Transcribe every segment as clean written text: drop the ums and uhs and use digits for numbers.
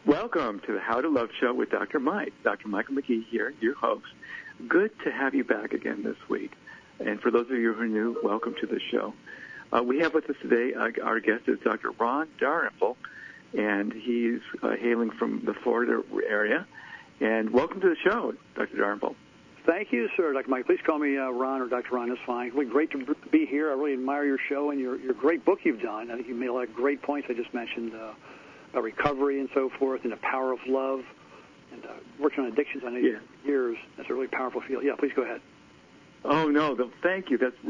Welcome to the How to Love Show with Dr. Mike. Dr. Michael McGee here, your host. Good to have you back again this week. And for those of you who are new, welcome to the show. We have with us today, our guest is Dr. Ron Dalrymple, and he's hailing from the Florida area. And welcome to the show, Dr. Dalrymple. Thank you, sir. Dr. Mike, please call me Ron or Dr. Ron. It's fine. It's really great to be here. I really admire your show and your great book you've done. I think you made a lot of great points. I just mentioned about recovery and so forth and the power of love and working on addictions. I know you for years. That's a really powerful field. Yeah, please go ahead. Oh, no, thank you. That's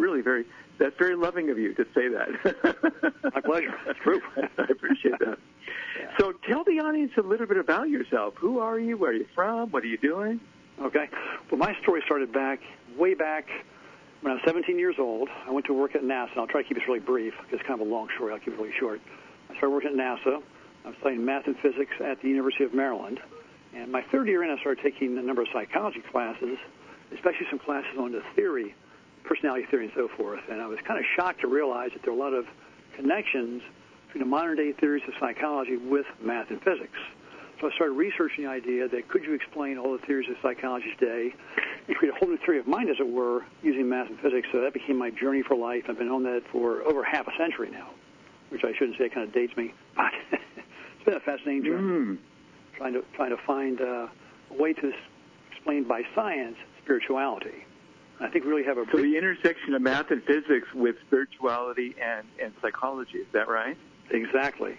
very loving of you to say that. My pleasure. That's true. I appreciate that. Yeah. So tell the audience a little bit about yourself. Who are you? Where are you from? What are you doing? Okay. Well, my story started way back when I was 17 years old. I went to work at NASA. I'll try to keep this really brief because it's kind of a long story. I'll keep it really short. I started working at NASA. I was studying math and physics at the University of Maryland. And my third year in, I started taking a number of psychology classes, especially some classes on the theory, personality theory and so forth. And I was kind of shocked to realize that there are a lot of connections between the modern-day theories of psychology with math and physics. So I started researching the idea that could you explain all the theories of psychology today and create a whole new theory of mind, as it were, using math and physics. So that became my journey for life. I've been on that for over half a century now, which I shouldn't say, it kind of dates me. But it's been a fascinating journey, trying to find a way to explain by science spirituality. I think we really have So the intersection of math and physics with spirituality and psychology, is that right? Exactly.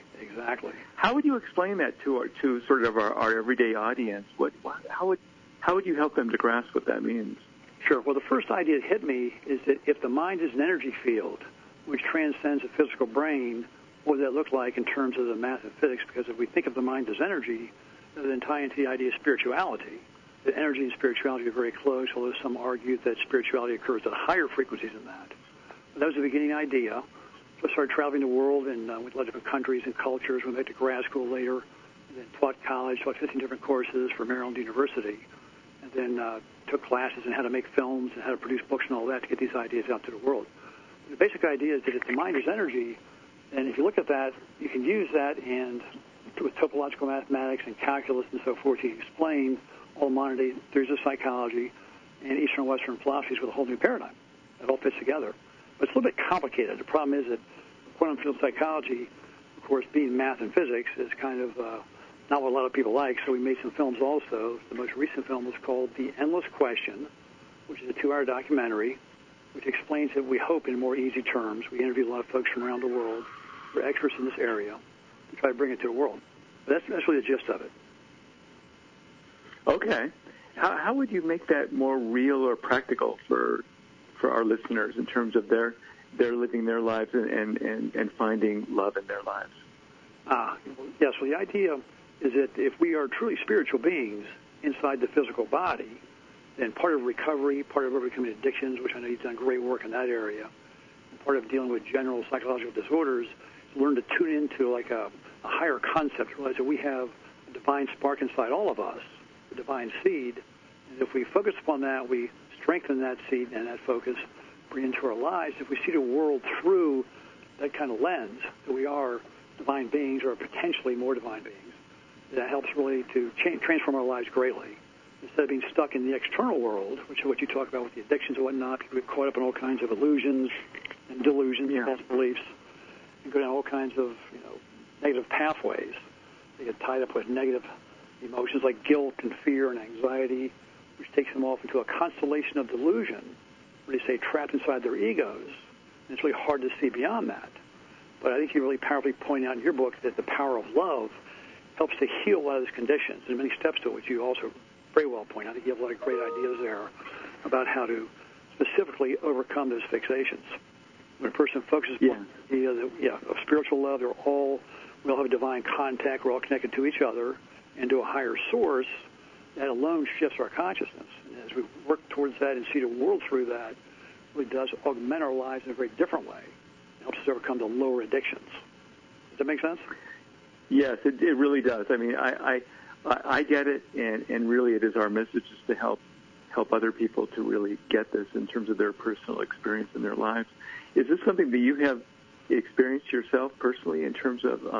How would you explain that to sort of our everyday audience? How would you help them to grasp what that means? Sure. Well, the first idea that hit me is that if the mind is an energy field which transcends the physical brain, what does that look like in terms of the math and physics? Because if we think of the mind as energy, then tie into the idea of spirituality. That energy and spirituality are very close, although some argue that spirituality occurs at higher frequencies than that. But that was the beginning idea. So I started traveling the world and with a lot of different countries and cultures. Went back to grad school later, and then taught college, taught 15 different courses for Maryland University, and then took classes in how to make films and how to produce books and all that to get these ideas out to the world. The basic idea is that if the mind is energy, and if you look at that, you can use that and with topological mathematics and calculus and so forth, you can explain all modern-day theories of psychology and Eastern and Western philosophies with a whole new paradigm. It all fits together. But it's a little bit complicated. The problem is that quantum field psychology, of course, being math and physics, is kind of not what a lot of people like, so we made some films also. The most recent film was called The Endless Question, which is a 2-hour documentary, which explains it, we hope, in more easy terms. We interviewed a lot of folks from around the world who are experts in this area to try to bring it to the world. But that's really the gist of it. Okay. How would you make that more real or practical for our listeners in terms of their living their lives and finding love in their lives? Yes, well, the idea is that if we are truly spiritual beings inside the physical body, then part of recovery, part of overcoming addictions, which I know you've done great work in that area, and part of dealing with general psychological disorders, is learn to tune into like a higher concept, realize that we have a divine spark inside all of us, the divine seed, and if we focus upon that, we strengthen that seed and that focus, bring into our lives. If we see the world through that kind of lens, that we are divine beings or potentially more divine beings, that helps really to transform our lives greatly. Instead of being stuck in the external world, which is what you talk about with the addictions and whatnot, people get caught up in all kinds of illusions and delusions, false beliefs, and go down all kinds of negative pathways. They get tied up with negative emotions like guilt and fear and anxiety, which takes them off into a constellation of delusion, where they stay trapped inside their egos. And it's really hard to see beyond that. But I think you really powerfully point out in your book that the power of love helps to heal a lot of these conditions. And many steps to it, which you also very well point out. I think you have a lot of great ideas there about how to specifically overcome those fixations. When a person focuses on the idea of spiritual love, we all have a divine contact. We're all connected to each other and to a higher source. That alone shifts our consciousness. And as we work towards that and see the world through that, it really does augment our lives in a very different way. It helps us overcome the lower addictions. Does that make sense? Yes, it really does. I mean, I get it, and really it is our message is to help other people to really get this in terms of their personal experience in their lives. Is this something that you have experienced yourself personally in terms of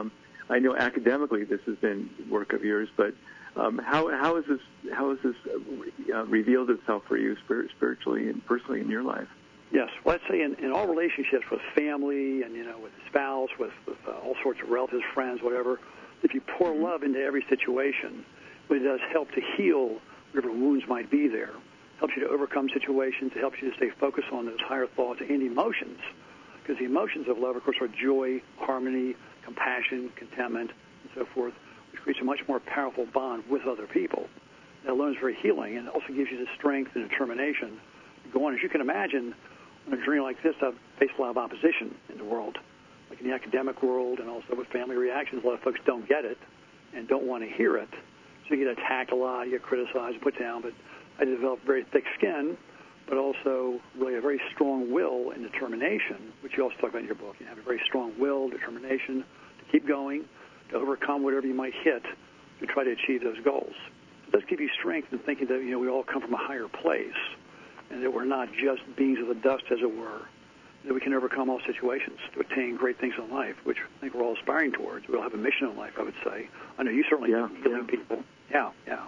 I know academically this has been work of yours, but how has this revealed itself for you spiritually and personally in your life? Yes. Well, I'd say in all relationships with family and, with the spouse, with all sorts of relatives, friends, whatever, if you pour love into every situation, it does help to heal whatever wounds might be there. Helps you to overcome situations. It helps you to stay focused on those higher thoughts and emotions. Because the emotions of love, of course, are joy, harmony, compassion, contentment, and so forth, which creates a much more powerful bond with other people. That alone is very healing, and it also gives you the strength and determination to go on. As you can imagine, on a journey like this, I've faced a lot of opposition in the world, like in the academic world and also with family reactions. A lot of folks don't get it and don't want to hear it. So you get attacked a lot, you get criticized, put down. But I developed very thick skin, but also really a very strong will and determination, which you also talk about in your book. You have a very strong will, determination to keep going, to overcome whatever you might hit to try to achieve those goals. It does give you strength in thinking that, we all come from a higher place, and that we're not just beings of the dust, as it were, that we can overcome all situations to attain great things in life, which I think we're all aspiring towards. We all have a mission in life, I would say. I know you certainly do, healing people. Yeah.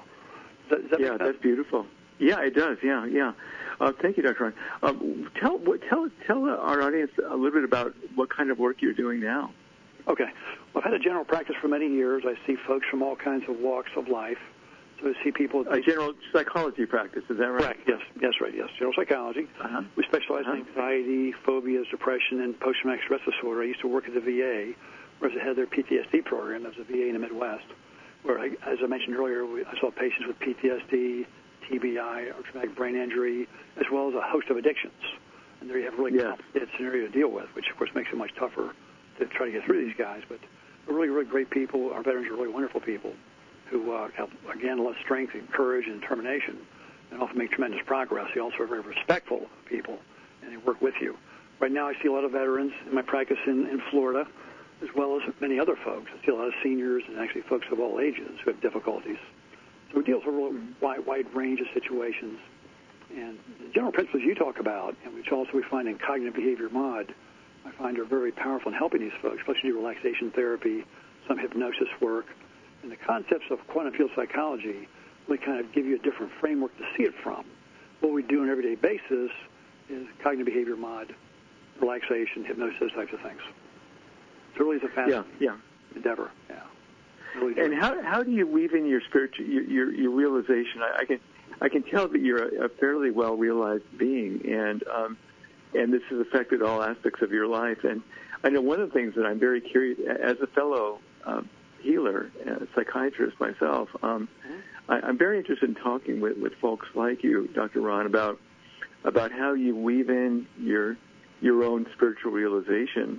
Does that make sense? That's beautiful. Yeah, it does. Yeah. Thank you, Dr. Ron. Tell our audience a little bit about what kind of work you're doing now. Okay. Well, I've had a general practice for many years. I see folks from all kinds of walks of life. So I see people... A general psychology practice, is that right? Correct, yes. General psychology. Uh-huh. We specialize in anxiety, phobias, depression, and post-traumatic stress disorder. I used to work at the VA, where I was the head of their PTSD program. That was the VA in the Midwest, where, as I mentioned earlier, I saw patients with PTSD, TBI, or traumatic brain injury, as well as a host of addictions. And there you have a really complicated scenario to deal with, which, of course, makes it much tougher to try to get through these guys. But they're really, really great people. Our veterans are really wonderful people who have, again, a lot of strength and courage and determination and often make tremendous progress. They also are very respectful people, and they work with you. Right now I see a lot of veterans in my practice in Florida, as well as many other folks. I see a lot of seniors and actually folks of all ages who have difficulties. So it deals with a really wide range of situations. And the general principles you talk about, and which also we find in cognitive behavior mod, I find are very powerful in helping these folks, especially relaxation therapy, some hypnosis work. And the concepts of quantum field psychology really kind of give you a different framework to see it from. What we do on an everyday basis is cognitive behavior mod, relaxation, hypnosis, those types of things. So it really is a fascinating endeavor. Yeah. Really and how do you weave in your spiritual your realization? I can tell that you're a fairly well realized being, and this has affected all aspects of your life. And I know one of the things that I'm very curious, as a fellow healer, psychiatrist myself, I'm very interested in talking with folks like you, Dr. Ron, about how you weave in your own spiritual realization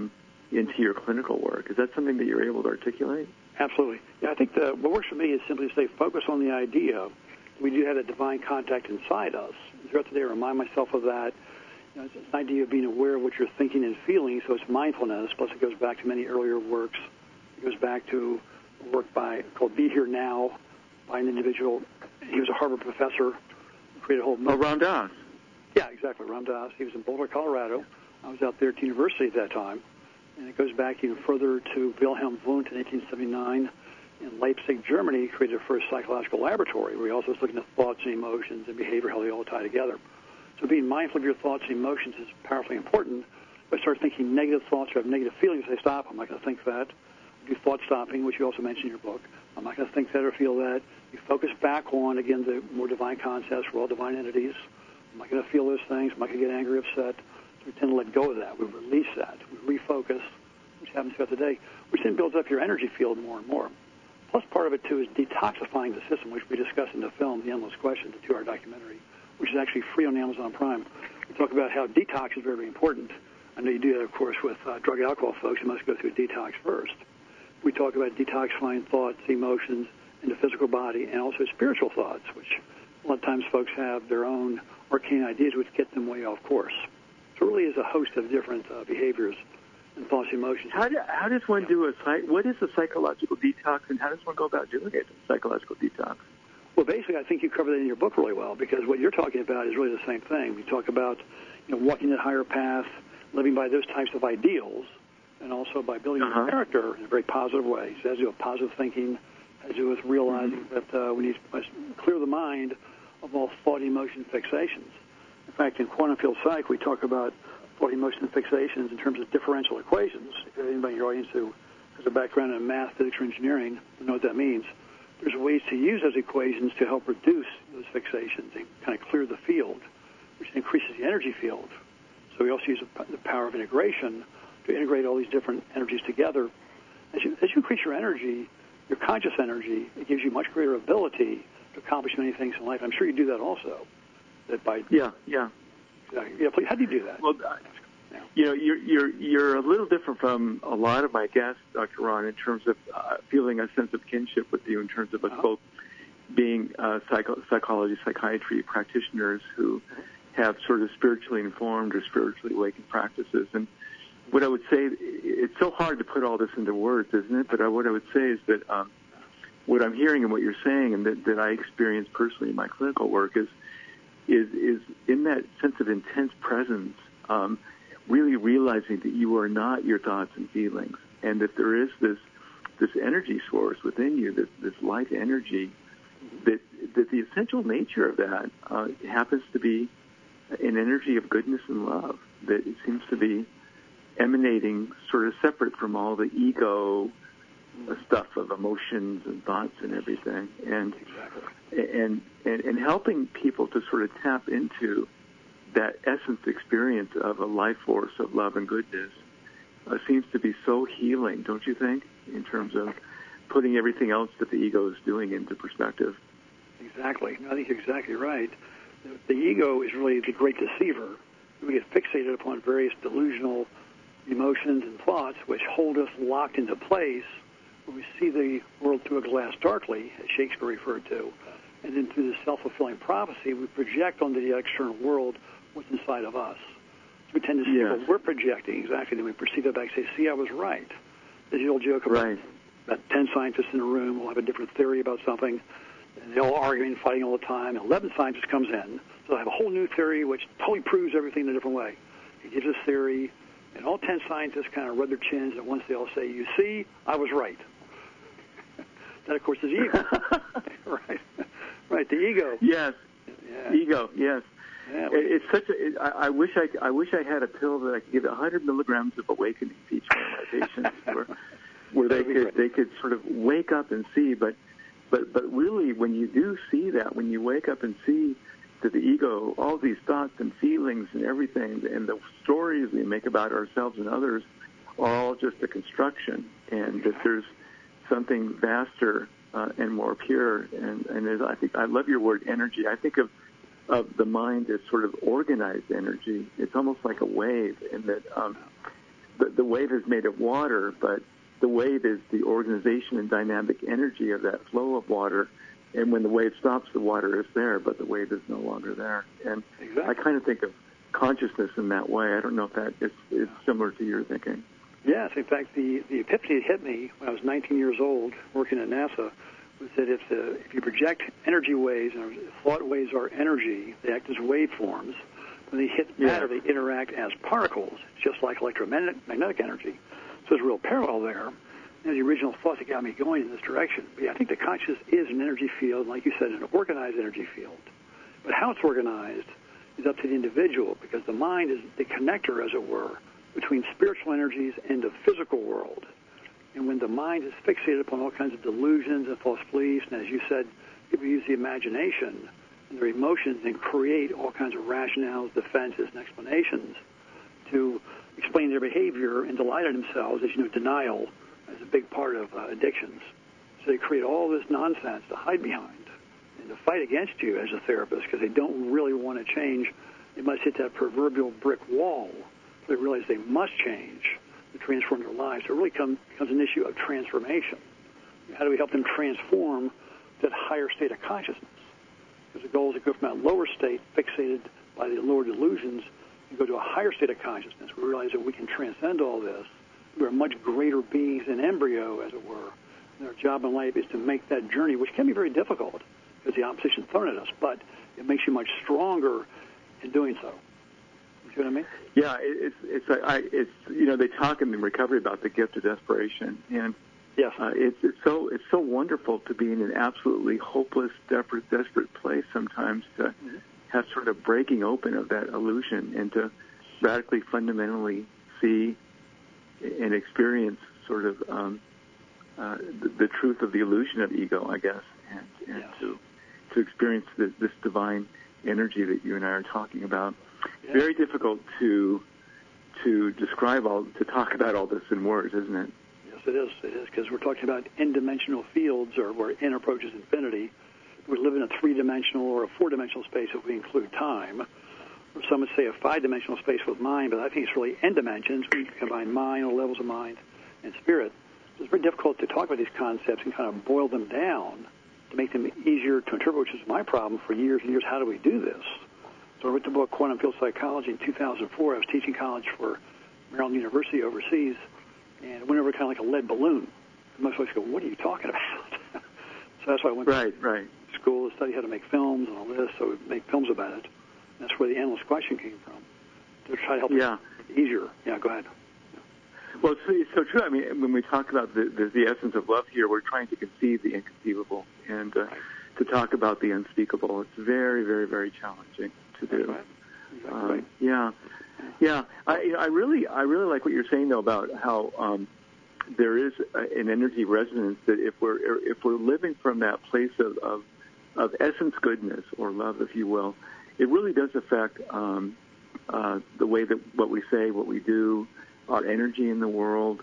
into your clinical work. Is that something that you're able to articulate? Absolutely. Yeah, I think what works for me is simply to stay focused on the idea. We do have a divine contact inside us. Throughout the day, I remind myself of that. It's an idea of being aware of what you're thinking and feeling, so it's mindfulness, plus it goes back to many earlier works. It goes back to a work called Be Here Now by an individual. He was a Harvard professor, created a whole... Ram Dass. Yeah, exactly, Ram Dass. He was in Boulder, Colorado. I was out there at the university at that time. And it goes back even further to Wilhelm Wundt in 1879 in Leipzig, Germany. He created the first psychological laboratory where he also was looking at thoughts and emotions and behavior, how they all tie together. So being mindful of your thoughts and emotions is powerfully important. If I start thinking negative thoughts or have negative feelings, I say, stop, I'm not going to think that. Do thought stopping, which you also mentioned in your book. I'm not going to think that or feel that. You focus back on, again, the more divine concepts. We're all divine entities. I'm not going to feel those things. I'm not going to get angry, upset. So we tend to let go of that. We release that. We refocus, which happens throughout the day, which then builds up your energy field more and more. Plus, part of it, too, is detoxifying the system, which we discuss in the film, The Endless Question, the 2-hour documentary, which is actually free on Amazon Prime. We talk about how detox is very, very important. I know you do that, of course, with drug and alcohol folks. You must go through a detox first. We talk about detoxifying thoughts, emotions in the physical body, and also spiritual thoughts, which a lot of times folks have their own arcane ideas which get them way off course. So it really is a host of different behaviors and thoughts, emotions. How does one do what is a psychological detox, and how does one go about doing it, psychological detox? Well, basically, I think you cover that in your book really well, because what you're talking about is really the same thing. We talk about walking that higher path, living by those types of ideals, and also by building your character in a very positive way. So it has to do with positive thinking, has to do with realizing that we need to clear the mind of all thought, emotion, fixations. In fact, in quantum field psych, we talk about thought, emotion, fixations in terms of differential equations. If anybody in your audience who has a background in math, physics, or engineering will know what that means. There's ways to use those equations to help reduce those fixations and kind of clear the field, which increases the energy field. So we also use the power of integration to integrate all these different energies together. As you increase your energy, your conscious energy, it gives you much greater ability to accomplish many things in life. I'm sure you do that also. That by yeah. Please, how do you do that? Well, you know, you're a little different from a lot of my guests, Dr. Ron, in terms of feeling a sense of kinship with you, in terms of us both being psychology, psychiatry practitioners who have sort of spiritually informed or spiritually awakened practices. And what I would say, it's so hard to put all this into words, isn't it? But what I would say is that what I'm hearing and what you're saying, and that I experience personally in my clinical work, is in that sense of intense presence, really realizing that you are not your thoughts and feelings, and that there is this energy source within you, this life energy, that the essential nature of that happens to be an energy of goodness and love, that it seems to be emanating sort of separate from all the ego stuff of emotions and thoughts and everything, and helping people to sort of tap into that essence experience of a life force of love and goodness seems to be so healing, don't you think, in terms of putting everything else that the ego is doing into perspective? Exactly. I think you're exactly right. The ego is really the great deceiver. We get fixated upon various delusional emotions and thoughts which hold us locked into place where we see the world through a glass darkly, as Shakespeare referred to. And then through the self-fulfilling prophecy, we project onto the external world what's inside of us. So we tend to see what we're projecting exactly, then we perceive it back and say, see, I was right. There's the old joke about 10 scientists in a room will have a different theory about something, and they're all arguing, fighting all the time, and 11 scientists comes in, so they have a whole new theory which totally proves everything in a different way. He gives this theory, and all 10 scientists kind of rub their chins, and once they all say, you see, I was right. That, of course, is ego. Right, the ego. Yes, ego, yes. Yeah, it's such a. I wish I had a pill that I could give 100 milligrams of awakening to each one of my patients, where they could sort of wake up and see. But really, when you do see that, when you wake up and see that the ego, all these thoughts and feelings and everything, and the stories we make about ourselves and others, are all just a construction, and that there's something vaster and more pure. And I think I love your word energy. I think of the mind as sort of organized energy. It's almost like a wave, in that the wave is made of water, but the wave is the organization and dynamic energy of that flow of water. And when the wave stops, the water is there, but the wave is no longer there. And I kind of think of consciousness in that way. I don't know if that is similar to your thinking. Yes, in fact, the epiphany that hit me when I was 19 years old, working at NASA, was that if you project energy waves, and thought waves are energy, they act as waveforms. When they hit matter, they interact as particles, just like electromagnetic energy. So there's a real parallel there. And the original thought that got me going in this direction. But yeah, I think the conscious is an energy field, like you said, an organized energy field. But how it's organized is up to the individual, because the mind is the connector, as it were, between spiritual energies and the physical world. And when the mind is fixated upon all kinds of delusions and false beliefs, and as you said, people use the imagination and their emotions and create all kinds of rationales, defenses, and explanations to explain their behavior and delight in themselves. As you know, denial is a big part of addictions. So they create all this nonsense to hide behind and to fight against you as a therapist, because they don't really want to change. They must hit that proverbial brick wall. They realize they must change to transform their lives. So it really becomes an issue of transformation. How do we help them transform to that higher state of consciousness? Because the goal is to go from that lower state, fixated by the lower delusions, and go to a higher state of consciousness. We realize that we can transcend all this. We are much greater beings in embryo, as it were. And our job in life is to make that journey, which can be very difficult because the opposition is thrown at us, but it makes you much stronger in doing so. See what I mean? Yeah, it's they talk in the recovery about the gift of desperation, and yes, it's so wonderful to be in an absolutely hopeless, desperate place sometimes to have sort of breaking open of that illusion and to radically, fundamentally see and experience sort of the truth of the illusion of ego, I guess, and to experience this divine energy that you and I are talking about. Yeah. Very difficult to describe to talk about all this in words, isn't it? Yes, it is. It is, because we're talking about n-dimensional fields, or where n approaches infinity. We live in a 3-dimensional or a 4-dimensional space if we include time. Or some would say a 5-dimensional space with mind, but I think it's really n dimensions. We combine mind, or levels of mind, and spirit. So it's very difficult to talk about these concepts and kind of boil them down to make them easier to interpret, which is my problem for years and years. How do we do this? So I wrote the book Quantum Field Psychology in 2004. I was teaching college for Maryland University overseas, and it went over kind of like a lead balloon. Most folks go, "What are you talking about?" So that's why I went to school to study how to make films and all this, so we make films about it. And that's where the endless question came from, to try to help it easier. Yeah, go ahead. Well, it's so true. I mean, when we talk about the essence of love here, we're trying to conceive the inconceivable and to talk about the unspeakable. It's very, very, very challenging to do. Right. Yeah. I really like what you're saying though about how there is an energy resonance that if we're living from that place of essence goodness or love, if you will, it really does affect the way that what we say, what we do, our energy in the world,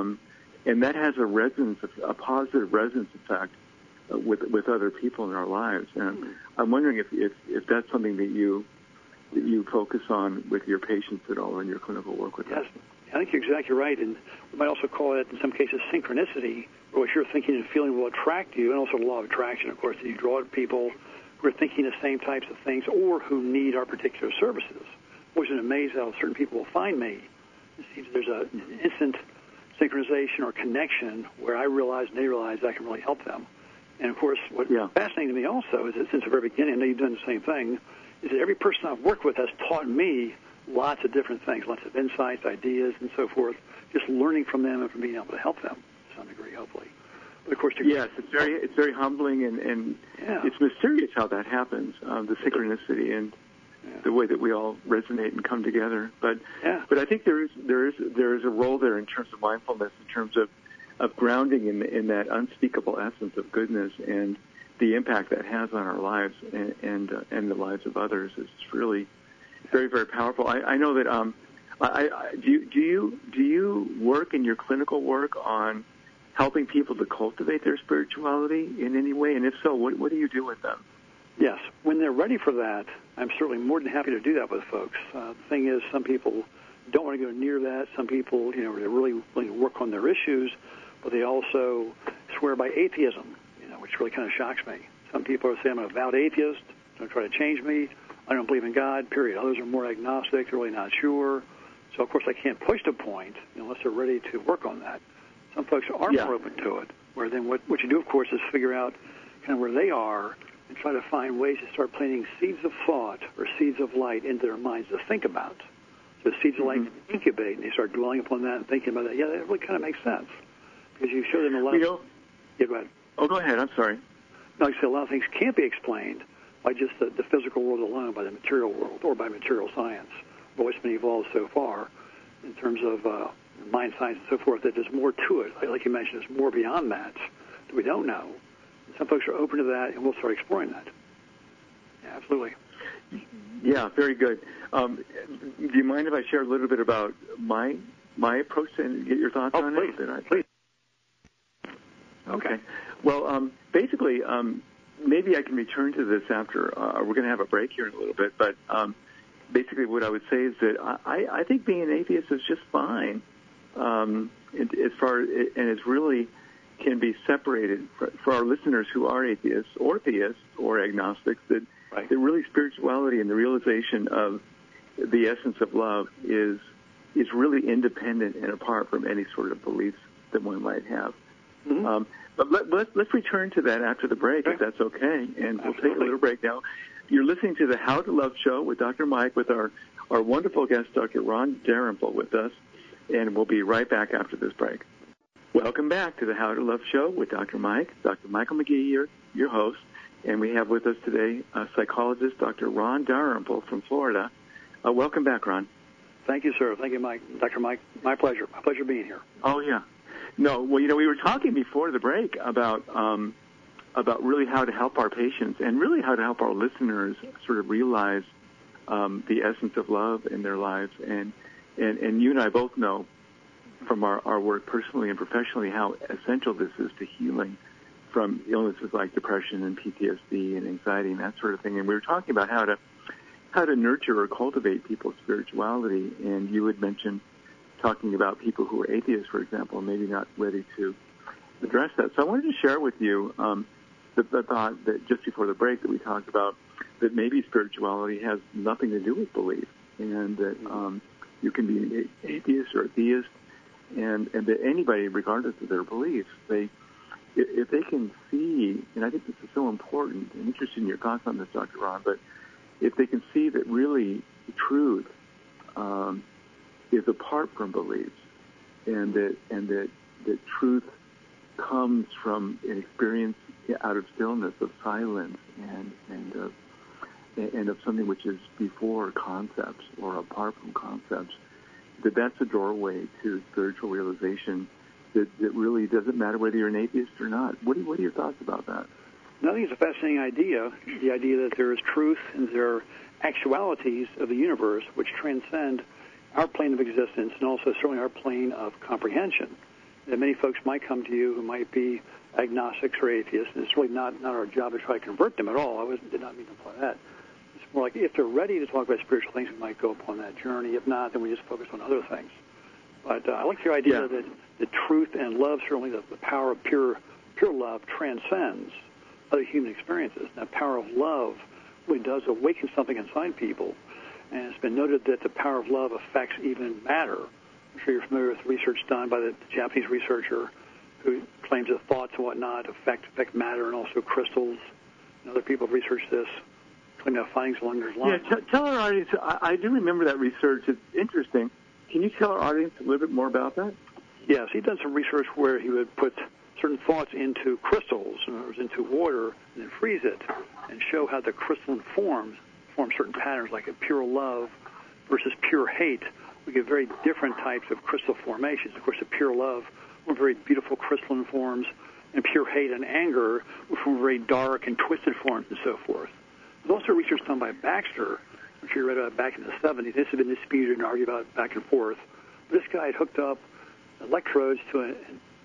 and that has a positive resonance effect with other people in our lives. And I'm wondering if that's something that you focus on with your patients at all in your clinical work with them. Yes, I think you're exactly right, and we might also call it in some cases synchronicity, where what you're thinking and feeling will attract you, and also the law of attraction, of course, that you draw people who are thinking the same types of things or who need our particular services. I was amazed how certain people will find me. It seems there's an instant synchronization or connection where I realize and they realize I can really help them. And, of course, what's fascinating to me also is that since the very beginning, I know you've done the same thing, is that every person I've worked with has taught me lots of different things, lots of insights, ideas, and so forth, just learning from them and from being able to help them to some degree, hopefully. But, of course, yes, it's very humbling, and it's mysterious how that happens, the synchronicity and the way that we all resonate and come together. But I think there is a role there in terms of mindfulness, in terms of grounding in that unspeakable essence of goodness and the impact that has on our lives and the lives of others. It's really very, very powerful. I know that do you work in your clinical work on helping people to cultivate their spirituality in any way? And if so, what do you do with them? Yes. When they're ready for that, I'm certainly more than happy to do that with folks. The thing is, some people don't want to go near that. Some people, they're really willing to work on their issues, but they also swear by atheism, which really kind of shocks me. Some people say, I'm an avowed atheist. Don't try to change me. I don't believe in God, period. Others are more agnostic. They're really not sure. So, of course, I can't push the point unless they're ready to work on that. Some folks are more open to it, where then what you do, of course, is figure out kind of where they are and try to find ways to start planting seeds of thought or seeds of light into their minds to think about. So seeds of light incubate, and they start dwelling upon that and thinking about that. Yeah, that really kind of makes sense. Because you show them a lot of... Yeah, go ahead. Oh, go ahead. I'm sorry. No, like I say, a lot of things can't be explained by just the physical world alone, by the material world, or by material science. What's been evolved so far in terms of mind science and so forth, that there's more to it. Like you mentioned, there's more beyond that we don't know. And some folks are open to that, and we'll start exploring that. Yeah, absolutely. Yeah, very good. Do you mind if I share a little bit about my approach and get your thoughts on it? Please. Okay. Well, basically, maybe I can return to this after. We're going to have a break here in a little bit, but basically what I would say is that I think being an atheist is just fine, and it's really can be separated for our listeners who are atheists or theists or agnostics, that really spirituality and the realization of the essence of love is really independent and apart from any sort of beliefs that one might have. Mm-hmm. But let's return to that after the break, if that's okay. And we'll take a little break now. You're listening to the How to Love show with Dr. Mike, with our our wonderful guest, Dr. Ron Dalrymple, with us, and we'll be right back after this break. Welcome back to the How to Love Show with Dr. Mike. Dr. Michael McGee here, your host, and we have with us today psychologist Dr. Ron Dalrymple from Florida. Welcome back, Ron. Thank you, sir. Thank you, Mike. Dr. Mike, my pleasure. My pleasure being here. Oh, yeah. No, well, we were talking before the break about really how to help our patients and really how to help our listeners sort of realize the essence of love in their lives. And you and I both know from our work personally and professionally how essential this is to healing from illnesses like depression and PTSD and anxiety and that sort of thing. And we were talking about how to nurture or cultivate people's spirituality. And you had mentioned talking about people who are atheists, for example, maybe not ready to address that. So I wanted to share with you the thought that just before the break that we talked about that maybe spirituality has nothing to do with belief, and that you can be an atheist or a theist, and that anybody, regardless of their beliefs, if they can see, and I think this is so important, and interested in your thoughts on this, Dr. Ron, but if they can see that really the truth is apart from beliefs, and that truth comes from an experience out of stillness, of silence, and of something which is before concepts or apart from concepts, that's a doorway to spiritual realization that really doesn't matter whether you're an atheist or not. What are your thoughts about that? I think it's a fascinating idea, the idea that there is truth and there are actualities of the universe which transcend our plane of existence and also certainly our plane of comprehension. That many folks might come to you who might be agnostics or atheists, and it's really not our job to try to convert them at all. I did not mean to imply that. It's more like if they're ready to talk about spiritual things, we might go upon that journey. If not, then we just focus on other things. But I like your idea that the truth and love, certainly the power of pure love transcends other human experiences. And that power of love really does awaken something inside people. And it's been noted that the power of love affects even matter. I'm sure you're familiar with research done by the Japanese researcher who claims that thoughts and whatnot affect matter and also crystals. And other people have researched this, claiming to have findings along those lines. Yeah, tell our audience, I do remember that research. It's interesting. Can you tell our audience a little bit more about that? Yes, he'd done some research where he would put certain thoughts into crystals, or into water, and then freeze it, and show how the crystalline form certain patterns, like a pure love versus pure hate. We get very different types of crystal formations. Of course, a pure love were very beautiful crystalline forms, and pure hate and anger were from very dark and twisted forms and so forth. There's also research done by Baxter, which you read about back in the 70s. This has been disputed and argued about back and forth. This guy had hooked up electrodes to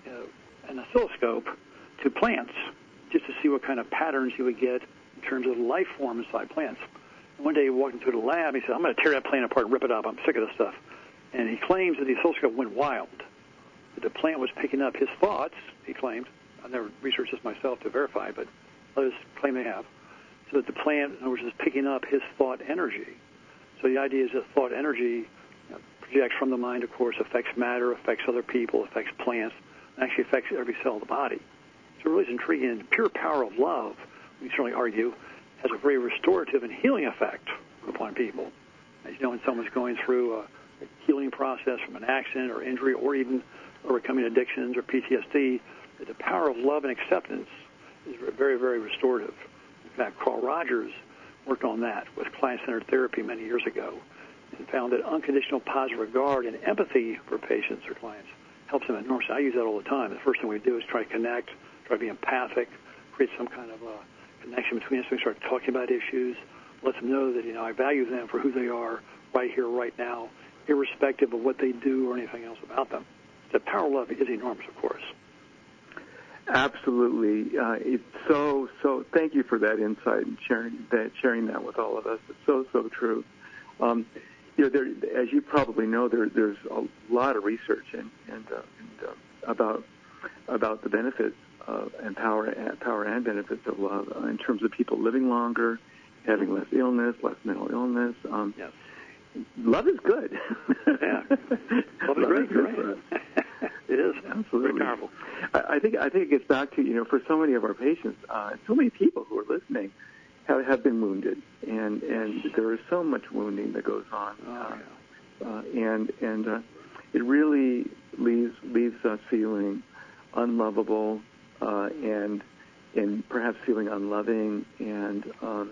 an oscilloscope to plants just to see what kind of patterns he would get in terms of life form inside plants. And one day he walked into the lab. He said, I'm going to tear that plant apart and rip it up. I'm sick of this stuff. And he claims that the oscilloscope went wild, that the plant was picking up his thoughts, he claimed. I've never researched this myself to verify, but others claim they have. So that the plant, in other words, is picking up his thought energy. So the idea is that thought energy projects from the mind, of course, affects matter, affects other people, affects plants, and actually affects every cell of the body. So it really is intriguing. And the pure power of love, we certainly argue, has a very restorative and healing effect upon people. As you know, when someone's going through a healing process from an accident or injury or even overcoming addictions or PTSD, that the power of love and acceptance is very, very restorative. In fact, Carl Rogers worked on that with client-centered therapy many years ago and found that unconditional positive regard and empathy for patients or clients helps them enormously. I use that all the time. The first thing we do is try to connect, try to be empathic, create some kind of connection between us. We start talking about issues, let them know that, I value them for who they are right here, right now, irrespective of what they do or anything else about them. The power of love is enormous, of course. Absolutely. It's so, thank you for that insight and sharing that with all of us. It's so true. As you probably know, there's a lot of research about the benefits and power and benefits of love in terms of people living longer, having less illness, less mental illness. Yes. Love is good. Yeah. Love is great. Right. It is. Absolutely. Very powerful. I think it gets back to, for so many of our patients, so many people who are listening have been wounded, and there is so much wounding that goes on, and it really leaves us feeling unlovable, and perhaps feeling unloving, and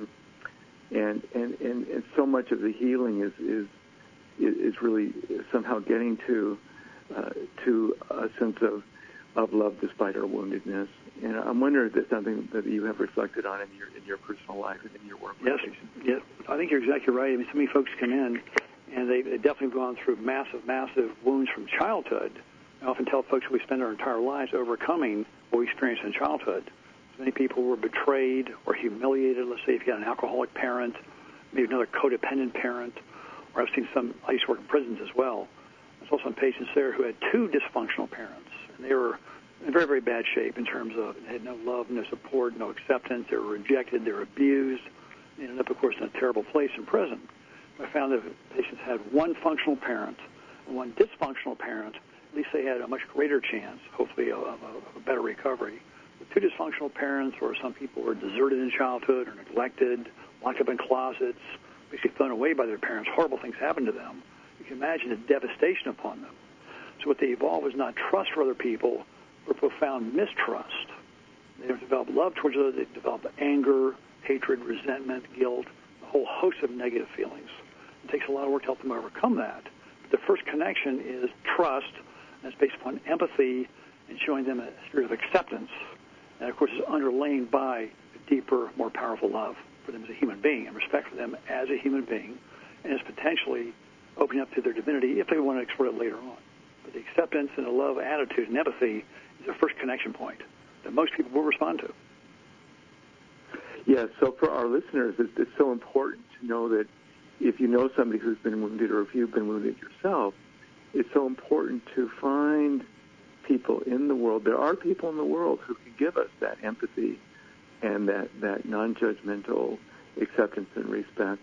so much of the healing is really somehow getting to a sense of love despite our woundedness. And I'm wondering if there's something that you have reflected on in your personal life and in your work. Yes. I think you're exactly right. I mean, so many folks come in, and they've definitely gone through massive wounds from childhood. I often tell folks we spend our entire lives overcoming what we experienced in childhood. So many people were betrayed or humiliated. Let's say if you had an alcoholic parent, maybe another codependent parent, or I've seen some, I used to work in prisons as well. I saw some patients there who had two dysfunctional parents, and they were in very, very bad shape in terms of they had no love, no support, no acceptance. They were rejected. They were abused. They ended up, of course, in a terrible place in prison. I found that if patients had one functional parent and one dysfunctional parent, at least they had a much greater chance, hopefully, of a better recovery. With two dysfunctional parents, or some people were deserted in childhood or neglected, locked up in closets, basically thrown away by their parents, horrible things happened to them. You can imagine the devastation upon them. So what they evolved was not trust for other people, but profound mistrust. They don't develop love towards others. They develop anger, hatred, resentment, guilt, a whole host of negative feelings. It takes a lot of work to help them overcome that. But the first connection is trust, and it's based upon empathy and showing them a spirit of acceptance. And, of course, it's underlain by a deeper, more powerful love for them as a human being and respect for them as a human being, and it's potentially opening up to their divinity if they want to explore it later on. But the acceptance and the love attitude and empathy is the first connection point that most people will respond to. Yeah, so for our listeners, it's so important to know that if you know somebody who's been wounded, or if you've been wounded yourself, it's so important to find people in the world. There are people in the world who can give us that empathy and that non-judgmental acceptance and respect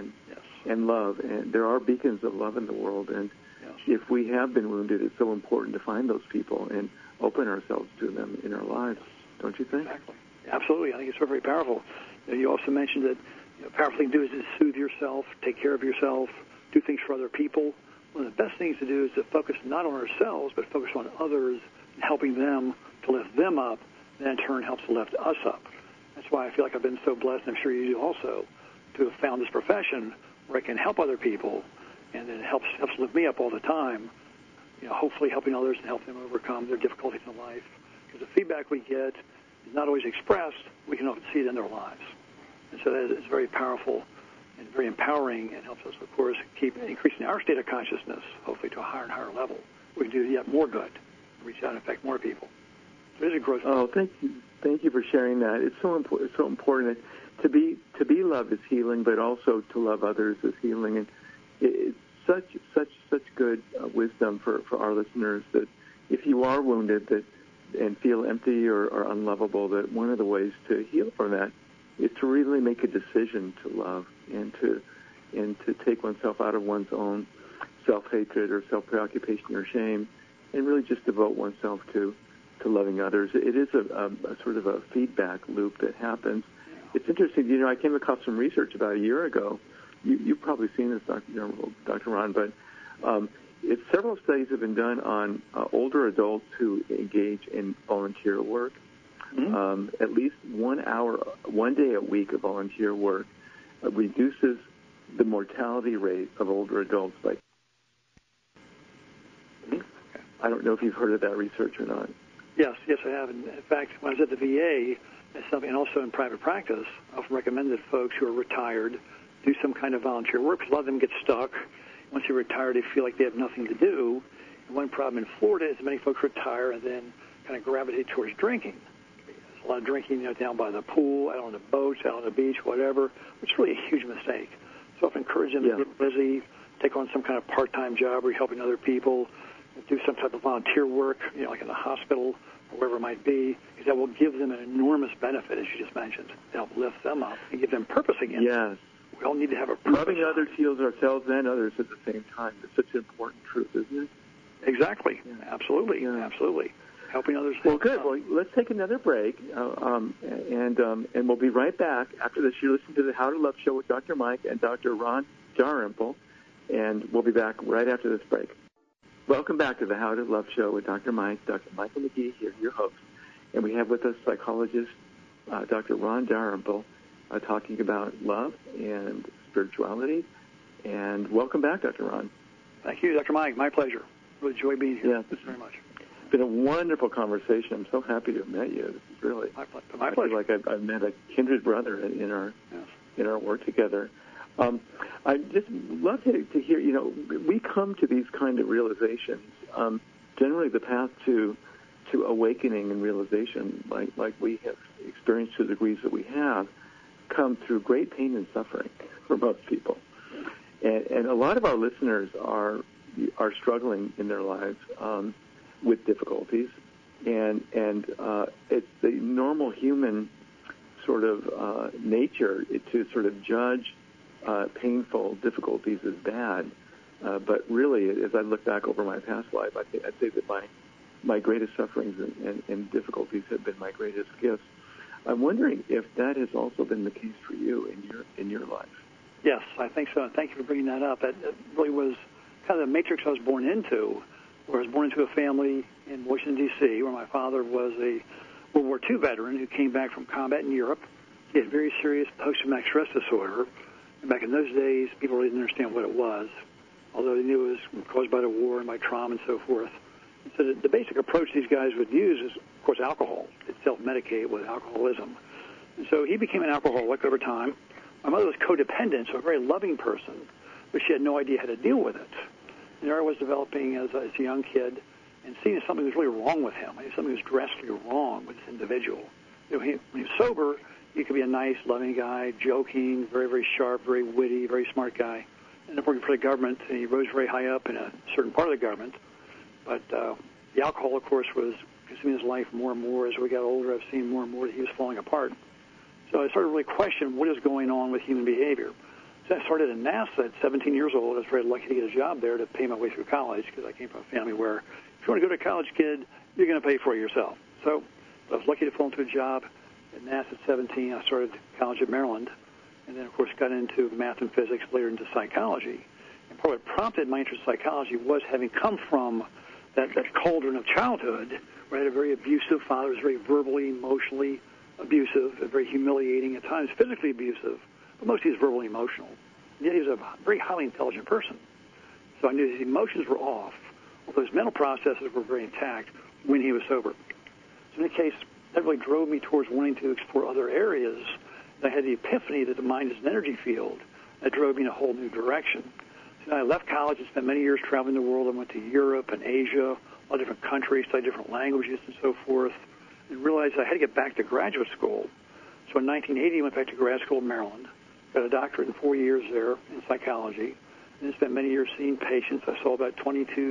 and love. And there are beacons of love in the world. And if we have been wounded, it's so important to find those people and open ourselves to them in our lives. Don't you think? Exactly. Absolutely. I think it's very powerful. You also mentioned that a powerful thing to do is to soothe yourself, take care of yourself, do things for other people. One of the best things to do is to focus not on ourselves, but focus on others and helping them to lift them up. That in turn helps to lift us up. That's why I feel like I've been so blessed, and I'm sure you do also, to have found this profession where I can help other people, and it helps lift me up all the time. Hopefully helping others and help them overcome their difficulties in life. Because the feedback we get is not always expressed. We can often see it in their lives. And so that is very powerful and very empowering, and helps us, of course, keep increasing our state of consciousness, hopefully to a higher and higher level. We can do yet more good, reach out and affect more people. So it is a growth. Oh, thank you. Thank you for sharing that. It's so important. It's so important to be loved is healing, but also to love others is healing. And it's such good wisdom for our listeners that if you are wounded and feel empty or unlovable, that one of the ways to heal from that is to really make a decision to love and to take oneself out of one's own self-hatred or self-preoccupation or shame, and really just devote oneself to loving others. It is a sort of a feedback loop that happens. It's interesting. I came across some research about a year ago. You've probably seen this, Dr. Ron, but several studies have been done on older adults who engage in volunteer work. Mm-hmm. At least 1 hour, 1 day a week of volunteer work reduces the mortality rate of older adults by. I don't know if you've heard of that research or not. Yes, I have. In fact, when I was at the VA, and also in private practice, I often recommend that folks who are retired do some kind of volunteer work, because a lot of them get stuck. Once they're retired, they feel like they have nothing to do. And one problem in Florida is many folks retire and then kind of gravitate towards drinking. There's a lot of drinking, down by the pool, out on the boats, out on the beach, whatever, which is really a huge mistake. So I encourage them to get busy, take on some kind of part-time job where you're helping other people, do some type of volunteer work, like in a hospital or wherever it might be, because that will give them an enormous benefit, as you just mentioned, to help lift them up and give them purpose again. Yes. We all need to have a purpose. Loving others heals ourselves and others at the same time. It's such an important truth, isn't it? Exactly. Yeah. Absolutely. Yeah. Absolutely. helping others. Well, good. Well, let's take another break, and we'll be right back after this. You listen to the How to Love Show with Dr. Mike and Dr. Ron Dalrymple, and we'll be back right after this break. Welcome back to the How to Love Show with Dr. Mike, Dr. Michael McGee here, your host. And we have with us psychologist Dr. Ron Dalrymple talking about love and spirituality. And welcome back, Dr. Ron. Thank you, Dr. Mike. My pleasure. Really enjoy being here. Yeah, Thanks very much. It's been a wonderful conversation. I'm so happy to have met you. This is really my pleasure. I feel like I've met a kindred brother in our work together. I just love to hear. We come to these kind of realizations. Generally, the path to awakening and realization, like we have experienced to the degrees that we have, come through great pain and suffering for most people. And a lot of our listeners are struggling in their lives with difficulties, and it's the normal human sort of nature to sort of judge painful difficulties as bad. But really, as I look back over my past life, I'd say that my greatest sufferings and difficulties have been my greatest gifts. I'm wondering if that has also been the case for you in your life. Yes, I think so. Thank you for bringing that up. That really was kind of the matrix I was born into, where I was born into a family in Washington, D.C., where my father was a World War II veteran who came back from combat in Europe. He had very serious post-traumatic stress disorder. And back in those days, people really didn't understand what it was, although they knew it was caused by the war and by trauma and so forth. And so the basic approach these guys would use is, of course, alcohol. They'd self-medicate with alcoholism. And so he became an alcoholic over time. My mother was codependent, so a very loving person, but she had no idea how to deal with it. And there I was developing as a young kid and seeing that something was really wrong with him. Something was drastically wrong with this individual. When he was sober, he could be a nice, loving guy, joking, very, very sharp, very witty, very smart guy. Ended up working for the government, and he rose very high up in a certain part of the government. But the alcohol, of course, was consuming his life more and more. As we got older, I've seen more and more that he was falling apart. So I started to really question what is going on with human behavior. So I started at NASA at 17 years old. I was very lucky to get a job there to pay my way through college because I came from a family where if you want to go to college, kid, you're going to pay for it yourself. So I was lucky to fall into a job at NASA at 17. I started college at Maryland and then, of course, got into math and physics, later into psychology. And part of what prompted my interest in psychology was having come from that cauldron of childhood where I had a very abusive father who was very verbally, emotionally abusive, very humiliating, at times physically abusive, but mostly he was verbally emotional. And yet he was a very highly intelligent person. So I knew his emotions were off, although his mental processes were very intact when he was sober. So in any case, that really drove me towards wanting to explore other areas. And I had the epiphany that the mind is an energy field. That drove me in a whole new direction. So I left college and spent many years traveling the world. I went to Europe and Asia, a lot of different countries, studied different languages and so forth, and realized I had to get back to graduate school. So in 1980, I went back to grad school in Maryland, got a doctorate in 4 years there in psychology, and then spent many years seeing patients. I saw about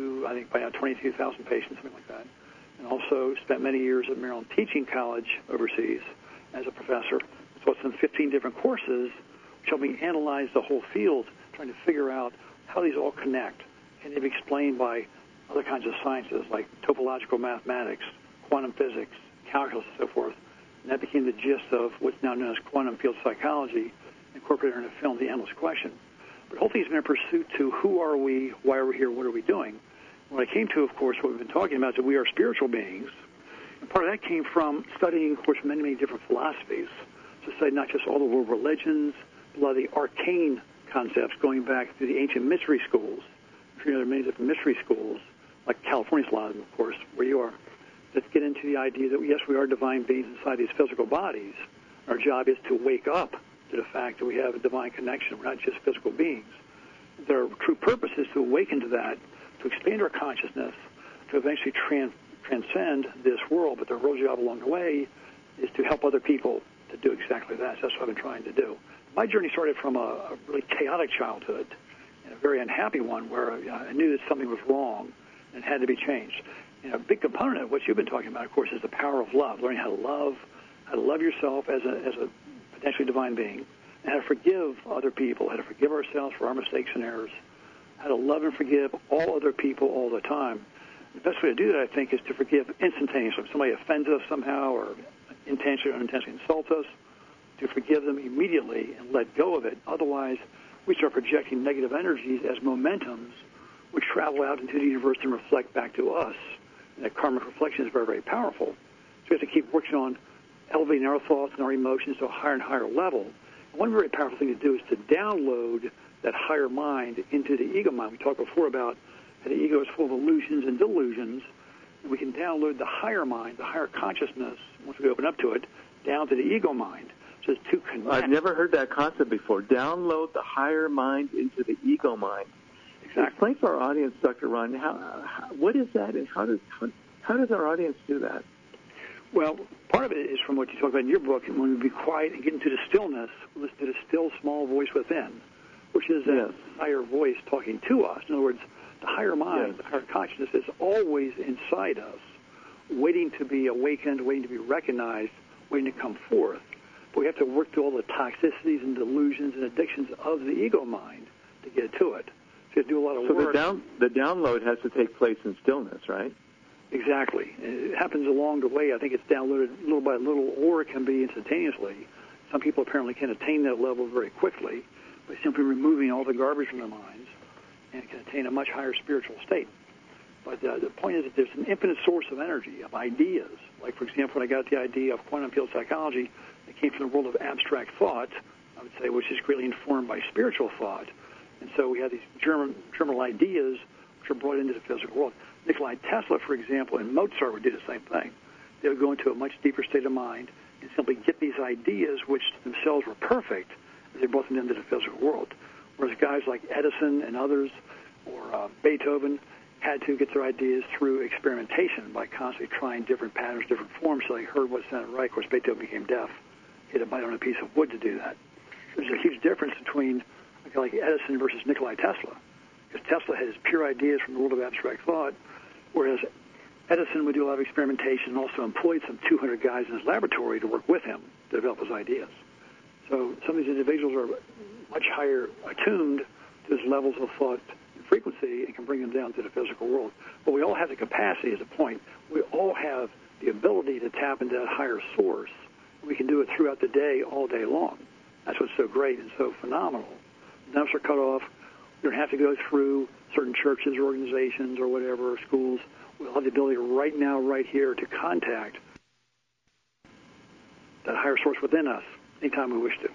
22,000 patients, something like that. And also spent many years at Maryland teaching college overseas as a professor. So it's in 15 different courses, which helped me analyze the whole field, trying to figure out how these all connect. Can they be explained by other kinds of sciences like topological mathematics, quantum physics, calculus, and so forth. And that became the gist of what's now known as quantum field psychology, incorporated in a film, The Endless Question. But hopefully it's been a pursuit to who are we, why are we here, what are we doing? What I came to, of course, what we've been talking about is that we are spiritual beings. And part of that came from studying, of course, many, many different philosophies. So studied not just all the world religions, but a lot of the arcane concepts going back to the ancient mystery schools. There are many different mystery schools, like California's a lot of them, of course, where you are. Let's get into the idea that, yes, we are divine beings inside these physical bodies. Our job is to wake up to the fact that we have a divine connection. We're not just physical beings. Their true purpose is to awaken to that, to expand our consciousness, to eventually transcend this world. But their real job along the way is to help other people to do exactly that. So that's what I've been trying to do. My journey started from a really chaotic childhood and a very unhappy one where I knew that something was wrong and had to be changed. And a big component of what you've been talking about, of course, is the power of love, learning how to love yourself as a potentially divine being, and how to forgive other people, how to forgive ourselves for our mistakes and errors, how to love and forgive all other people all the time. The best way to do that, I think, is to forgive instantaneously. If somebody offends us somehow or intentionally or unintentionally insults us, to forgive them immediately and let go of it. Otherwise, we start projecting negative energies as momentums which travel out into the universe and reflect back to us. And that karmic reflection is very, very powerful. So we have to keep working on elevating our thoughts and our emotions to a higher and higher level. And one very powerful thing to do is to download that higher mind into the ego mind. We talked before about how the ego is full of illusions and delusions. And we can download the higher mind, the higher consciousness, once we open up to it, down to the ego mind. So it's two connect. I've never heard that concept before. Download the higher mind into the ego mind. Exactly. Explain for our audience, Dr. Ron, what is that, and how does our audience do that? Well, part of it is from what you talk about in your book, and when we be quiet and get into the stillness, listen to the still small voice within, which is that higher voice talking to us. In other words, the higher mind, the higher consciousness is always inside us, waiting to be awakened, waiting to be recognized, waiting to come forth. But we have to work through all the toxicities and delusions and addictions of the ego mind to get to it. So you have to do a lot of work. So the download has to take place in stillness, right? Exactly. It happens along the way. I think it's downloaded little by little, or it can be instantaneously. Some people apparently can attain that level very quickly by simply removing all the garbage from their minds, and can attain a much higher spiritual state. But the point is that there's an infinite source of energy, of ideas. Like, for example, when I got the idea of quantum field psychology, it came from the world of abstract thought, I would say, which is greatly informed by spiritual thought. And so we have these germinal ideas which are brought into the physical world. Nikola Tesla, for example, and Mozart would do the same thing. They would go into a much deeper state of mind and simply get these ideas, which themselves were perfect, as they brought them into the physical world. Whereas guys like Edison and others, or Beethoven, had to get their ideas through experimentation by constantly trying different patterns, different forms, so they heard what sounded right. Of course, Beethoven became deaf. He had to bite on a piece of wood to do that. There's a huge difference between a guy like Edison versus Nikola Tesla, because Tesla had his pure ideas from the world of abstract thought, whereas Edison would do a lot of experimentation and also employed some 200 guys in his laboratory to work with him to develop his ideas. So some of these individuals are much higher attuned to those levels of thought and frequency and can bring them down to the physical world. But we all have the capacity, as a point. We all have the ability to tap into that higher source. We can do it throughout the day, all day long. That's what's so great and so phenomenal. The numbers are cut off. We don't have to go through certain churches or organizations or whatever, or schools. We'll have the ability right now, right here, to contact that higher source within us anytime we wish to.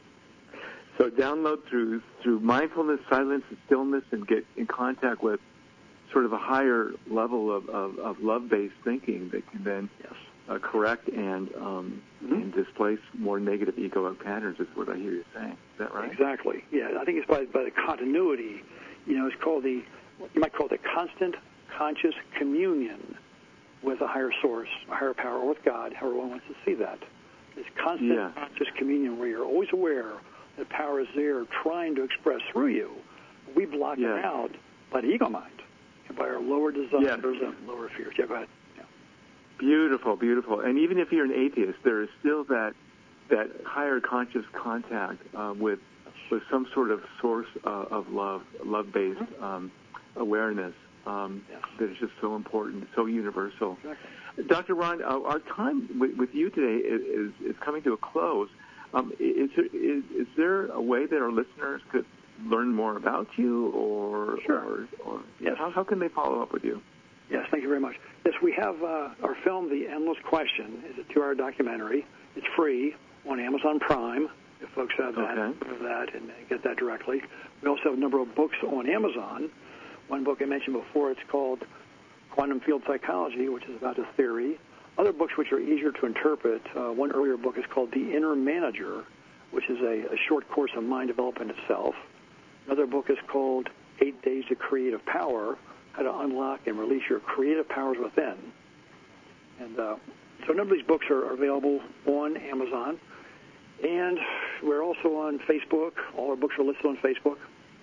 So download through mindfulness, silence, and stillness, and get in contact with sort of a higher level of love-based thinking that can then correct and displace more negative egoic patterns, is what I hear you saying. Is that right? Exactly. Yeah, I think it's by the continuity. It's called you might call it the constant conscious communion with a higher source, a higher power, or with God, however one wants to see that. This constant conscious communion where you're always aware that power is there trying to express through you. We block it out by the ego mind and by our lower desires and lower fears. Yeah, go ahead. Yeah. Beautiful, beautiful. And even if you're an atheist, there is still that higher conscious contact with some sort of source of love-based awareness that is just so important, so universal. Exactly. Dr. Ron, our time with you today is coming to a close. Is there a way that our listeners could learn more about you, or yes. How can they follow up with you? Yes, thank you very much. Yes, we have our film, The Endless Question, is a 2-hour documentary. It's free on Amazon Prime, if folks have that and get that directly. We also have a number of books on Amazon. One book I mentioned before, it's called Quantum Field Psychology, which is about the theory. Other books which are easier to interpret, one earlier book is called The Inner Manager, which is a short course on mind development itself. Another book is called 8 Days to Creative Power, How to Unlock and Release Your Creative Powers Within. And so a number of these books are available on Amazon. And we're also on Facebook. All our books are listed on Facebook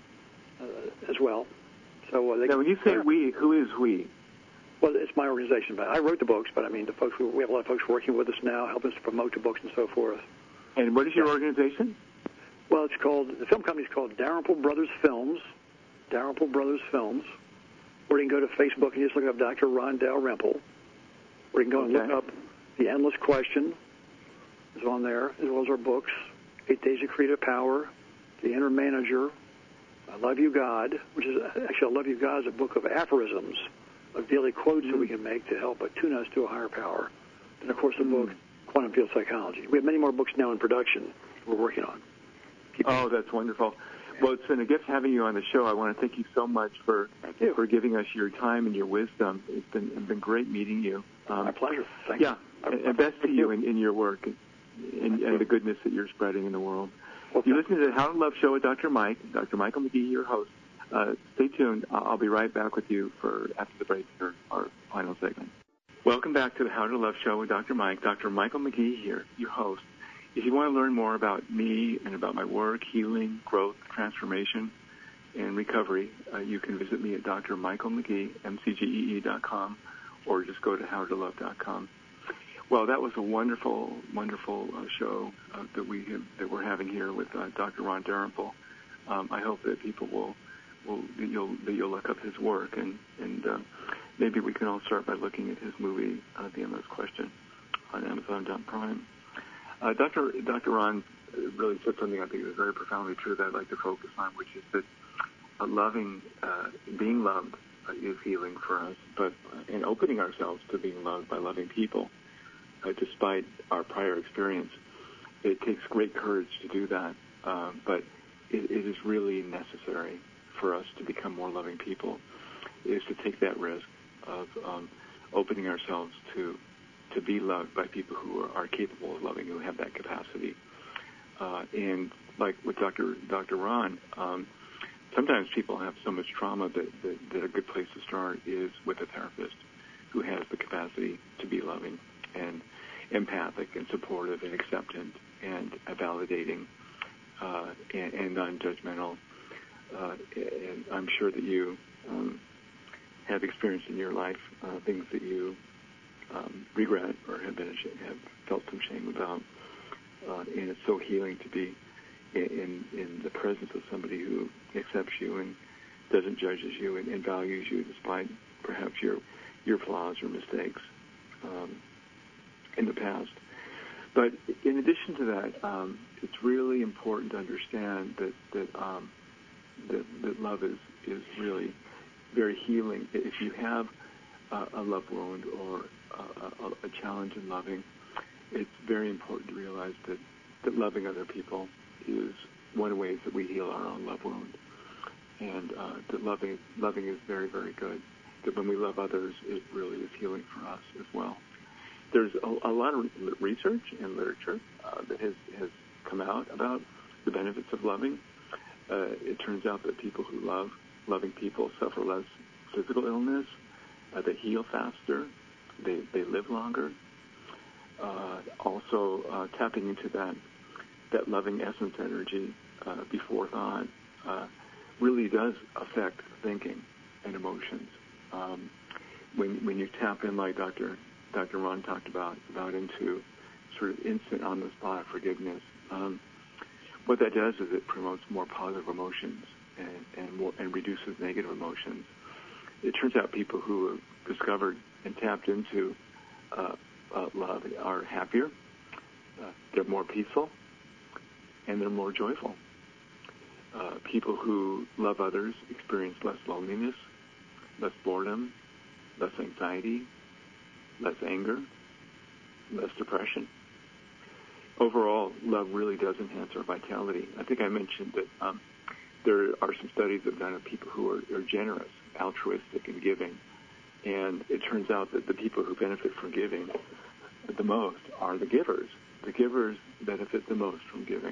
as well. So now, when you say we, who is we? Well, it's my organization. But I wrote the books, but I mean, we have a lot of folks working with us now, helping us to promote the books and so forth. And what is your organization? Well, the film company is called Dalrymple Brothers Films. Dalrymple Brothers Films. or you can go to Facebook and just look up Dr. Ron Dalrymple, or you can go and look up The Endless Question is on there, as well as our books, 8 Days of Creative Power, The Inner Manager, I Love You God, which is actually I Love You God is a book of aphorisms, of daily quotes that we can make to help attune us to a higher power. And, of course, the book, Quantum Field Psychology. We have many more books now in production we're working on. That's wonderful. Well, it's been a gift having you on the show. I want to thank you so much for giving us your time and your wisdom. It's been great meeting you. My pleasure. Thank you. And best to you in your work and the goodness that you're spreading in the world. Well, you listen to the How to Love Show with Dr. Mike, Dr. Michael McGee, your host. Stay tuned. I'll be right back with you after the break for our final segment. Welcome back to the How to Love Show with Dr. Mike. Dr. Michael McGee here, your host. If you want to learn more about me and about my work, healing, growth, transformation, and recovery, you can visit me at Dr. Michael McGee, MCGEE.com, or just go to howtolove.com. Well, that was a wonderful, wonderful show that we're having here with Dr. Ron Dalrymple. I hope that people you'll look up his work, and maybe we can all start by looking at his movie, The Endless Question, on Amazon.Prime. Dr. Ron really said something I think is very profoundly true that I'd like to focus on, which is that being loved is healing for us, but in opening ourselves to being loved by loving people, despite our prior experience, it takes great courage to do that, but it is really necessary for us to become more loving people, is to take that risk of opening ourselves to be loved by people who are capable of loving, who have that capacity. And like with Dr. Ron, sometimes people have so much trauma that a good place to start is with a therapist who has the capacity to be loving and empathic and supportive and acceptant and validating and non-judgmental. And I'm sure that you have experienced in your life things that you regret or have felt some shame about. And it's so healing to be in the presence of somebody who accepts you and doesn't judge you and values you despite perhaps your flaws or mistakes in the past. But in addition to that, it's really important to understand that love is really very healing. If you have a love wound or a challenge in loving, it's very important to realize that loving other people is one of the ways that we heal our own love wound, and that loving is very, very good. That when we love others, it really is healing for us as well. There's a lot of research and literature that has come out about the benefits of loving. It turns out that people who love loving people suffer less physical illness. They heal faster. They live longer. Also, tapping into that loving essence energy before thought really does affect thinking and emotions. When you tap in, like Dr. Ron talked about into sort of instant on-the-spot forgiveness, what that does is it promotes more positive emotions and reduces negative emotions. It turns out people who have discovered and tapped into love are happier, they're more peaceful, and they're more joyful. People who love others experience less loneliness, less boredom, less anxiety, less anger, less depression. Overall, love really does enhance our vitality. I think I mentioned that there are some studies that have done of people who are generous, altruistic, and giving. And it turns out that the people who benefit from giving the most are the givers. The givers benefit the most from giving.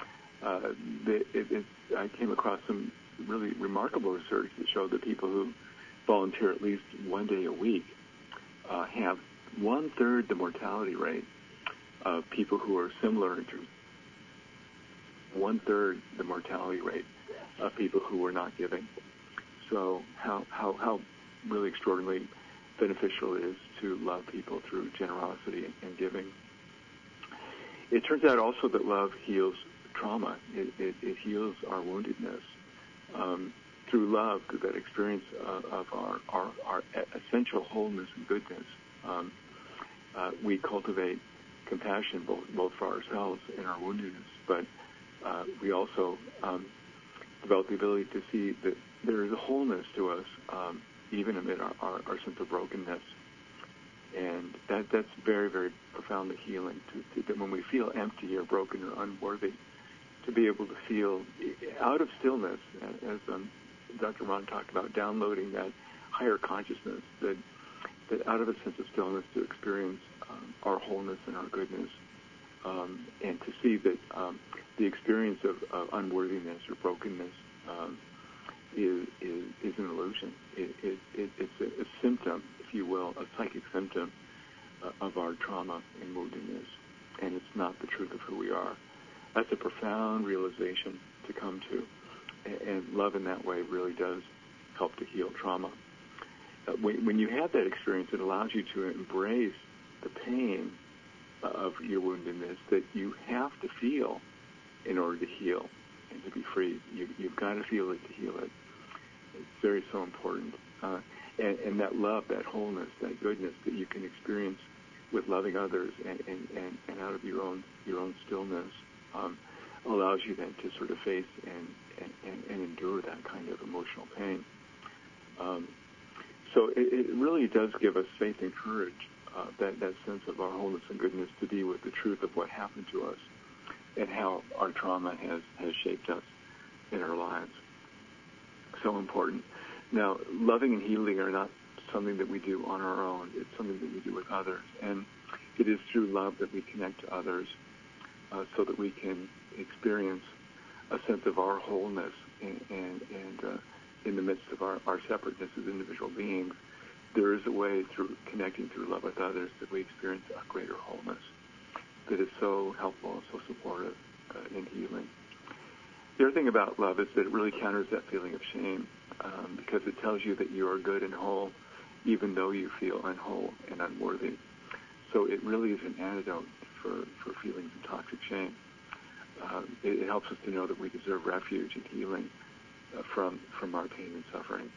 I came across some really remarkable research that showed that people who volunteer at least one day a week have 1/3 the mortality rate of people who are similar in terms. 1/3 the mortality rate of people who are not giving. So how really extraordinarily beneficial it is to love people through generosity and giving. It turns out also that love heals trauma. It heals our woundedness. through love, through that experience of our essential wholeness and goodness, we cultivate compassion both for ourselves and our woundedness, but we also develop the ability to see that there is a wholeness to us, even amid our sense of brokenness. And that's very, very profoundly healing, that when we feel empty or broken or unworthy, to be able to feel out of stillness, as Dr. Ron talked about, downloading that higher consciousness, that out of a sense of stillness to experience our wholeness and our goodness, and to see that the experience of unworthiness or brokenness is an illusion. It's a symptom, if you will, a psychic symptom of our trauma and woundedness, and it's not the truth of who we are. That's a profound realization to come to, and love in that way really does help to heal trauma. When you have that experience, it allows you to embrace the pain of your woundedness that you have to feel in order to heal and to be free. You've got to feel it to heal it. It's so important. And that love, that wholeness, that goodness that you can experience with loving others and out of your own stillness allows you then to sort of face and endure that kind of emotional pain. So it really does give us faith and courage, that sense of our wholeness and goodness, to be with the truth of what happened to us and how our trauma has shaped us in our lives. So important. Now, loving and healing are not something that we do on our own. It's something that we do with others. And it is through love that we connect to others, so that we can experience a sense of our wholeness and in the midst of our separateness as individual beings. There is a way, through connecting through love with others, that we experience a greater wholeness that is so helpful and so supportive in healing. The other thing about love is that it really counters that feeling of shame, because it tells you that you are good and whole, even though you feel unwhole and unworthy. So it really is an antidote for feelings of toxic shame. It helps us to know that we deserve refuge and healing from our pain and suffering.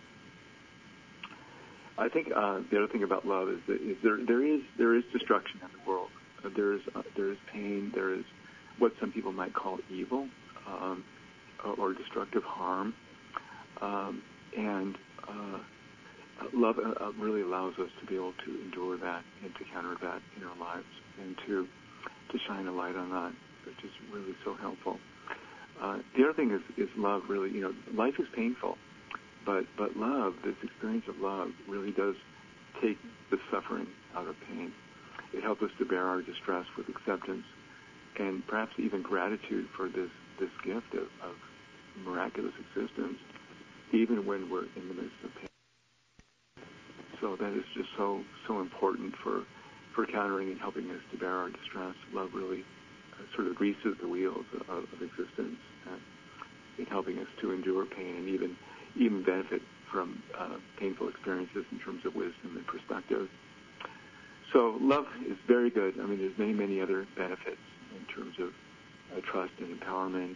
I think the other thing about love is that there is destruction in the world. There is pain. There is what some people might call evil, or destructive harm, and love really allows us to be able to endure that and to counter that in our lives, and to shine a light on that, which is really so helpful. The other thing is love. Really, life is painful, but love, this experience of love, really does take the suffering out of pain. It helps us to bear our distress with acceptance and perhaps even gratitude for this gift of miraculous existence, even when we're in the midst of pain. So that is just so important for countering and helping us to bear our distress. Love really sort of greases the wheels of existence, in helping us to endure pain and even benefit from painful experiences in terms of wisdom and perspective. So love is very good. I mean, there's many other benefits in terms of trust and empowerment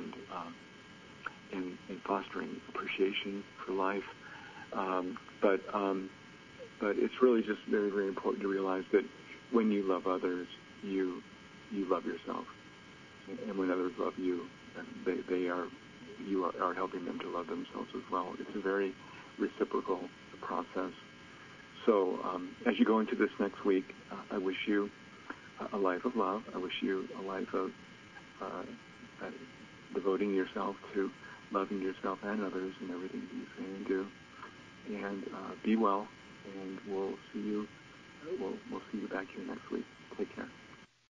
and fostering appreciation for life. But it's really just very, very important to realize that when you love others, you love yourself, and when others love you, you are helping them to love themselves as well. It's a very reciprocal process. So as you go into this next week, I wish you a life of love. I wish you a life of devoting yourself to loving yourself and others in everything that you say and do. And be well, and we'll see you back here next week. Take care.